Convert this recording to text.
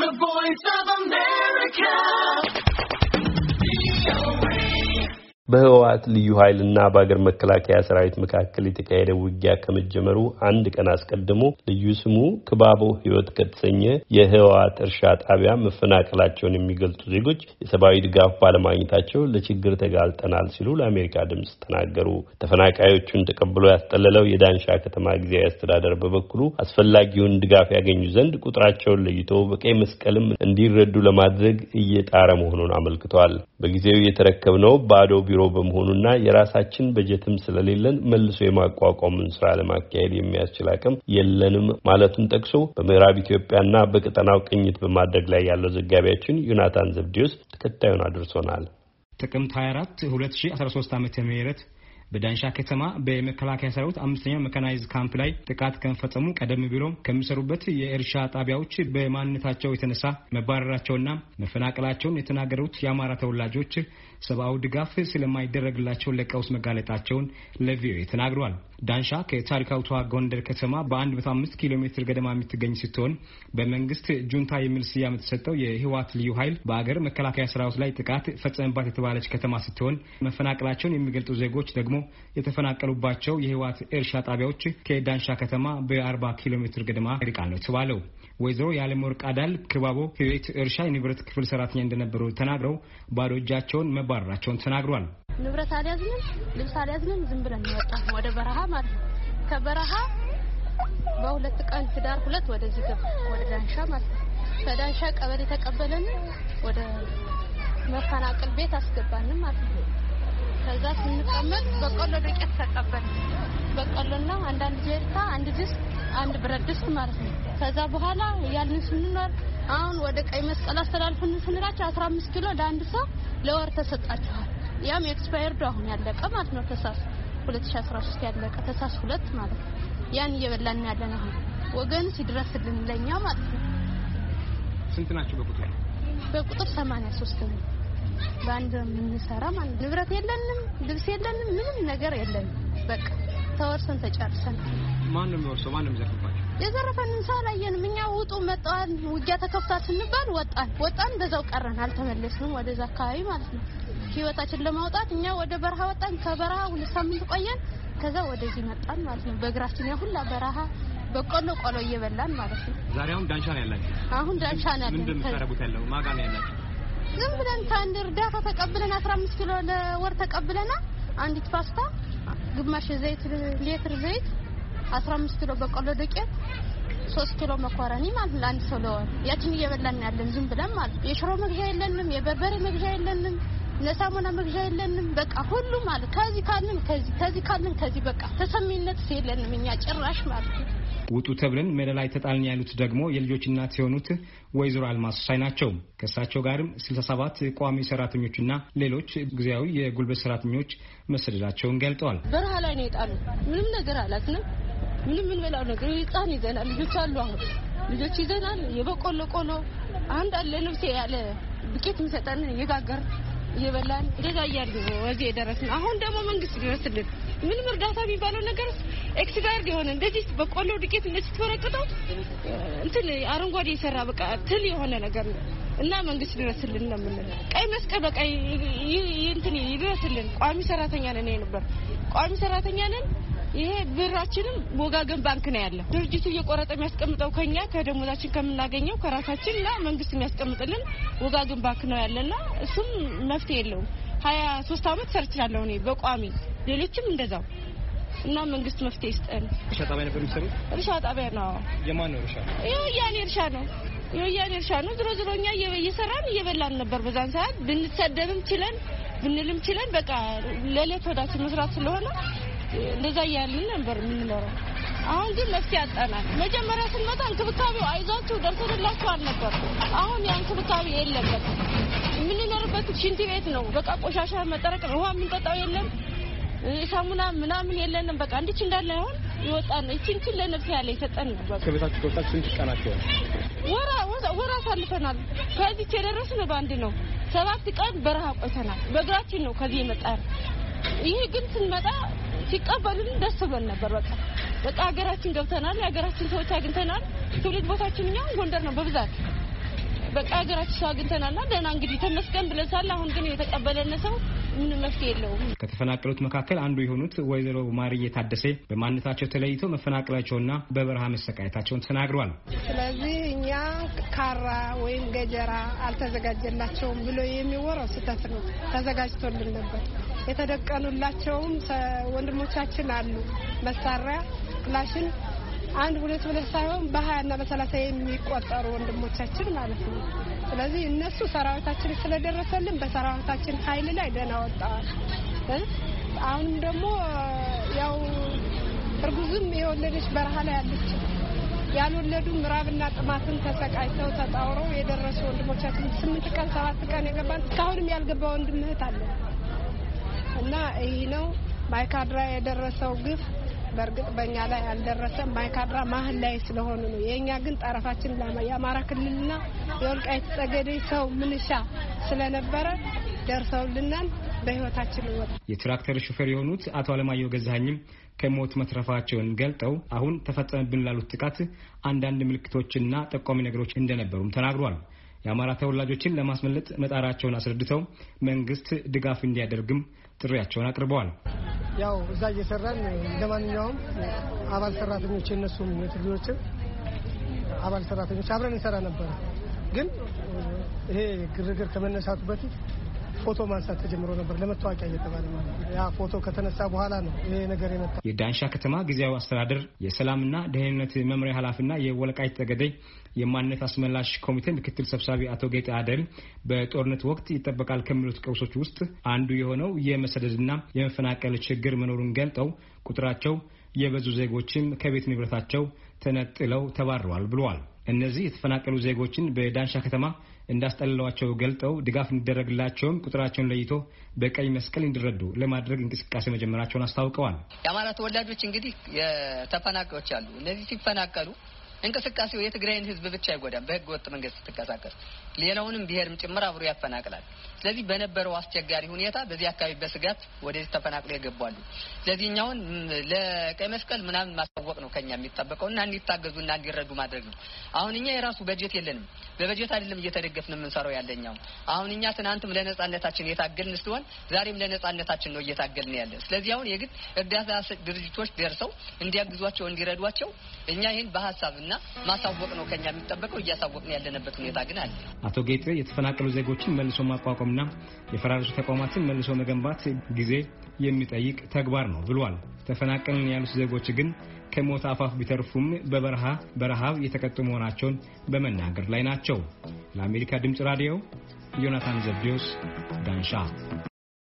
The Voice of America. በህወሓት ልዩ ኃይልና በአገር መከላከያ ሰራዊት መካከል የተካሄደው ውጊያ ከመጀመሩ አንድ ቀን አስቀድሞ ልዩ ስሙ ክባቦ ህይወት ከተሰኘ የህወሓት እርሻ ጣቢያ መፈናቀላቸውን የሚገልጹ ዜጎች የሰብአዊ ድጋፍ ባለማግኘታቸው ለችግር ተጋልጠናል ሲሉ ለአሜሪካ ድምጽ ተናገሩ። ተፈናቃዮቹን ተቀብሎ ያስጠለለው የዳንሻ ከተማ ጊዜያዊ አስተዳደር በበኩሉ አስፈላጊውን ድጋፍ ያገኙ ዘንድ ቁጥራቸውን ለይቶ በቀይ መስቀልም እንዲረዱ ለማድረግ እየጣረ መሆኑን አመልክቷል። በጊዜው የተረከብነው ባዶ ቢሮ በመሆኑና የራሳችን በጀትም ስለሌለን መልሶ የማቋቋሙን ስራ ለማካሄድ የሚያስችል አቅም የለንም ማለቱን ጠቅሶ በምዕራብ ኢትዮጵያና በቀጠናው ቅኝት በማድረግ ላይ ያለው ዘጋቢያችን ዮናታን ዘብዲዮስ ተከታዩን አድርሶናል። ጥቅምት 24 2013 ዓመተ ምህረት በዳንሻ ከተማ በመከላከያ ሰራዊት 5ኛ መካናይዝድ ካምፕ ላይ ጥቃት ከመፈጸሙ ቀደም ብሎ ከሚሰሩበት የእርሻ ጣቢያዎች በማንነታቸው የተነሳ መባረራቸውና መፈናቀላቸውን የተናገሩት የአማራ ተወላጆች ሰብአዊ ድጋፍ ስለማይደረግላቸው ለቀውስ መጋለጣቸውን ለቪኦኤ ተናግረዋል። ዳንሻ ከታሪካዊቷ ጎንደር ከተማ በ105 ኪሎ ሜትር ገደማ የምትገኝ ስትሆን በመንግስት ጁንታ የሚል ስያሜ የተሰጠው የህወሓት ልዩ ኃይል በአገር መከላከያ ሰራዊት ላይ ጥቃት ፈጸመባት የተባለች ከተማ ስትሆን መፈናቀላቸውን የሚገልጹ ዜጎች ደግሞ የተፈናቀሉባቸው የህወሓት እርሻ ጣቢያዎች ከዳንሻ ከተማ በ40 ኪሎ ሜትር ገደማ ርቀው ነው ተባለው። ወይዘሮ ያለምወርቅ አዳል ክባቦ ህይወት እርሻ የንብረት ክፍል ሰራተኛ እንደነበሩ ተናግረው ባዶ እጃቸውን መባረራቸውን ተናግሯል። ንብረት አልያዝንም፣ ልብስ አልያዝንም፣ ዝም ብለን ወጣን ወደ በረሃ ማለት ነው። ከበረሃ በሁለት ቀን ህዳር 2 ወደዚህ ገባ ወደ ዳንሻ ማለት ነው። ከዳንሻ ቀበሌ ተቀበለን ወደ መፈናቀል ቤት አስገባን ማለት ነው። ከዛ ስንቀመጥ በቆሎ ዱቄት ተቀበልን። በቆሎና አንዳንድ ጀሪካ፣ አንድ ድስት፣ አንድ ብረት ድስት ማለት ነው። ከዛ በኋላ ያልን ስንኖር አሁን ወደ ቀይ መስቀል አስተላልፈን ስንላቸው 15 ኪሎ ለአንድ ሰው ለወር ተሰጣቸዋል። ያም ኤክስፓየርድ አሁን ያለቀ ማለት ነው። ተሳስ 2013 ያለቀ ተሳስ 2 ማለት ነው። ያን እየበላን ያለና አሁን ወገን ሲድረስልን ለኛ ማለት ነው። ስንት ናቸው በቁጥር? በቁጥር 83 ነው። ባንድ ምንሰራ ማለት ንብረት የለንም፣ ልብስ የለንም፣ ምንም ነገር የለንም። በቃ ተወርሰን ተጨርሰን ማንንም ወርሶ ማንንም ዘርፈባቸው የዘረፈንን ሳላየን እኛ ውጡ መጣን ውጊያ ተከፍታ ስንባል ወጣን በዛው ቀረን አልተመለስንም ወደዛ አካባቢ ማለት ነው። ህይወታችን ለማውጣት እኛ ወደ በረሃ ወጣን። ከበረሃ 2 ሳምንት ቆየን። ከዛ ወደዚህ መጣን ማለት ነው። በእግራችን ያሁላ በረሃ በቆሎ ቆሎ እየበላን ማለት ነው። ዛሬ አሁን ዳንሻ ነው ያላችሁ? አሁን ዳንሻ ነው ያለን። ምንድነው የምታረጉት ያለው? ማጋ ነው ያላችሁ? ዝም ብለን ከአንድ እርዳታ ተቀብለን 15 ኪሎ ለወር ተቀብለና አንዲት ፓስታ፣ ግማሽ ዘይት፣ ሊትር ዘይት፣ 15 ኪሎ በቆሎ ዱቄት፣ 3 ኪሎ መኮረኒ ማለት ለአንድ ሰው ለወር ያችን እየበላን ያለን ዝም ብለን ማለት ነው። የሽሮ መግዣ የለንም፣ የበርበሬ መግዣ የለንም፣ ለሳሙና መግዣ የለንም። በቃ ሁሉ ማለት ከዚህ ካልን ከዚህ በቃ ተሰሚነት የለንም እኛ ጭራሽ ማለት ነው። ውጡ ተብለን መለላይ ተጣልን ያሉት ደግሞ የልጆች እናት የሆኑት ወይዘሮ አልማስ ሳይ ናቸው። ከሳቸው ጋርም 67 ቋሚ ሰራተኞችና ሌሎች ጊዜያዊ የጉልበት ሰራተኞች መሰደዳቸውን ገልጠዋል። በረሃ ላይ ነው የጣሉ። ምንም ነገር አላስንም። ምንም በላው ነገር ይጣን ይዘናል። ልጆች አሉ። አሁን ልጆች ይዘናል። የበቆሎ ቆሎ አንድ አለ ልብስ ያለ ዱቄት የሚሰጠን እየጋገር እየበላን እንደዛ ያያሉ ወዚህ የደረስን። አሁን ደግሞ መንግስት ይወስድልን ምንም እርዳታ ቢባለው ነገር ኤክስፓየርድ የሆነ እንደዚህ በቆሎ ዱቄት እንደዚህ ተወረቀጠው እንትን አረንጓዴ የሰራ በቃ ትል የሆነ ነገር ነው እና መንግስት ይወስድልን ነው የምንለው። ቀይ መስቀል በቃ እንትን ይወስድልን። ቋሚ ሰራተኛ ነን ነበር ቋሚ ሰራተኛ ነን። ይሄ ብራችንም ወጋገን ባንክ ነው ያለው። ድርጅቱ እየቆረጠ የሚያስቀምጠው ከኛ ከደሞዛችን ከምናገኘው ከራሳችንና መንግስት የሚያስቀምጥልን ወጋገን ባንክ ነው ያለና እሱም መፍትሄ የለውም። 23 አመት ሰርቻለሁ እኔ በቋሚ ሌሎችም እንደዛው እና መንግስት መፍትሄ ይስጠን። እርሻ ጣቢያ ነበር የሚሰሩት? እርሻ ጣቢያ ነው። የማን ነው እርሻ? የወያኔ እርሻ ነው። ዝሮኛ እየሰራን እየበላን ነበር። በዛን ሰዓት ብንሰደብም ችለን ብንልም ችለን በቃ ለሌት ወዳችን መስራት ስለሆነ እንደዛ ያያልን ነበር የምንኖረው። አሁን ግን መፍትሄ አጣናል። መጀመሪያ ስንመጣ እንክብካቤው አይዟችሁ ደርሶላችኋል ነበር። አሁን ያ እንክብካቤ የለም። የምንኖርበት ሽንት ቤት ነው። በቃ ቆሻሻ መጠረቅ ውሃ የምንጠጣው የለም። ሳሙና ምናምን የለንም። በቃ እንዲች እንዳለ አሁን ይወጣን እቺን ለነፍስ ያለ ይሰጠን ነበር። ከቤታችሁ ተወጣችሁ ስንት ቀናችሁ? ወራ አሳልፈናል። ከዚህ የደረስነው ባንድ ነው። 7 ቀን በረሃ ቆይተናል። በእግራችን ነው ከዚህ የመጣን። ይሄ ግን ስንመጣ ሲቀበሉን ደስ ብሎን ነበር። በቃ ሀገራችን ገብተናል። የሀገራችን ሰዎች አግኝተናል። ትውልድ ቦታችን እኛ ጎንደር ነው በብዛት በቃ ሀገራችን ሰው አግኝተናልና ደህና እንግዲህ ተመስገን ብለሳል። አሁን ግን የተቀበለነ ሰው ምን መፍትሄ የለውም። ከተፈናቀሉት መካከል አንዱ የሆኑት ወይዘሮ ማርዬ ታደሰ በማንነታቸው ተለይተው መፈናቀላቸውና በበረሃ መሰቃየታቸውን ተናግረዋል። ስለዚህ እኛ ካራ ወይም ገጀራ አልተዘጋጀላቸውም ብሎ የሚወራው ስህተት ነው። ተዘጋጅቶልን ነበር። የተደቀኑላቸውም ወንድሞቻችን አሉ። መሳሪያ ክላሽን 1-2 ብለህ ሳይሆን በ20 እና በ30 የሚቆጠሩ ወንድሞቻችን ማለት ነው። ስለዚህ እነሱ ሰራዊታችን ስለደረሰልን በሰራዊታችን ኃይል ላይ ደህና ወጣዋል። አሁንም ደግሞ ያው እርጉዝም የወለደች በረሃ ላይ ያለች ያልወለዱ ምራብና ጥማትን ተሰቃይተው ተጣውረው የደረሱ ወንድሞቻችን 8 ቀን 7 ቀን የገባን እስካሁንም ያልገባ ወንድም እህት አለ እና ይሄ ነው ማይካድራ የደረሰው ግፍ። በርግጥ በእኛ ላይ አልደረሰም። ማይካድራ መሀል ላይ ስለሆነ ነው። የኛ ግን ጠረፋችን የአማራ ክልልና የወልቃይት ጠገዴ ሰው ምንሻ ስለነበረ ደርሰውልናል። በህይወታችን ወጣ። የትራክተር ሹፌር የሆኑት አቶ አለማየሁ ገዛኸኝም ከሞት መትረፋቸውን ገልጠው አሁን ተፈጸመብን ላሉት ጥቃት አንዳንድ ምልክቶችና ጠቋሚ ነገሮች እንደነበሩም ተናግሯል። የአማራ ተወላጆችን ለማስመለጥ መጣራቸውን አስረድተው መንግስት ድጋፍ እንዲያደርግም ጥሪያቸውን አቅርበዋል። ያው እዛ እየሰራን እንደማንኛውም አባል ሰራተኞች እነሱም የትግሎችን አባል ሰራተኞች አብረን እንሰራ ነበር። ግን ይሄ ግርግር ከመነሳቱ በፊት ፎቶ ማንሳት ተጀምሮ ነበር ለመታወቂያ እየተባለ ማለት ነው። ያ ፎቶ ከተነሳ በኋላ ነው ይሄ ነገር የመጣው። የዳንሻ ከተማ ጊዜያዊ አስተዳደር የሰላምና ደህንነት መምሪያ ኃላፊና የወልቃይት ጠገዴ የማንነት አስመላሽ ኮሚቴ ምክትል ሰብሳቢ አቶ ጌጤ አደል በጦርነት ወቅት ይጠበቃል ከሚሉት ቀውሶች ውስጥ አንዱ የሆነው የመሰደድና የመፈናቀል ችግር መኖሩን ገልጠው ቁጥራቸው የበዙ ዜጎችም ከቤት ንብረታቸው ተነጥለው ተባረዋል ብለዋል። እነዚህ የተፈናቀሉ ዜጎችን በዳንሻ ከተማ እንዳስጠለሏቸው ገልጠው ድጋፍ እንዲደረግላቸውም ቁጥራቸውን ለይቶ በቀይ መስቀል እንዲረዱ ለማድረግ እንቅስቃሴ መጀመራቸውን አስታውቀዋል። የአማራ ተወላጆች እንግዲህ የተፈናቃዮች አሉ። እነዚህ ሲፈናቀሉ እንቅስቃሴው የትግራይን ህዝብ ብቻ አይጎዳም። በህገ ወጥ መንገድ ስትንቀሳቀስ ሌላውንም ብሔርም ጭምር አብሮ ያፈናቅላል። ስለዚህ በነበረው አስቸጋሪ ሁኔታ በዚህ አካባቢ በስጋት ወደዚህ ተፈናቅለው ይገባሉ። ስለዚህ እኛውን ለቀይ መስቀል ምናምን ማሳወቅ ነው ከኛ የሚጠበቀውና እንዲታገዙና እንዲረዱ ማድረግ ነው። አሁን እኛ የራሱ በጀት የለንም። በበጀት አይደለም እየተደገፍን የምንሰራው ያለኛው። አሁን እኛ ትናንትም ለነጻነታችን የታገልን ሲሆን ዛሬም ለነጻነታችን ነው እየታገልን ያለ። ስለዚህ አሁን የግድ እርዳታ ድርጅቶች ደርሰው እንዲያግዟቸው እንዲረዷቸው እኛ ይሄን በሐሳብና ማሳወቅ ነው ከኛ የሚጠበቀው። እያሳወቅን ያለንበት ሁኔታ ግን አለ። አቶ ጌጤ የተፈናቀሉ ዜጎችን መልሶ ማቋቋምና የፈራረሱ ተቋማትን መልሶ መገንባት ጊዜ የሚጠይቅ ተግባር ነው ብሏል። ተፈናቀልን ያሉት ዜጎች ግን ከሞት አፋፍ ቢተርፉም በረሃብ የተቀጡ መሆናቸውን በመናገር ላይ ናቸው። ለአሜሪካ ድምጽ ራዲዮ ዮናታን ዘብዴዎስ ዳንሻ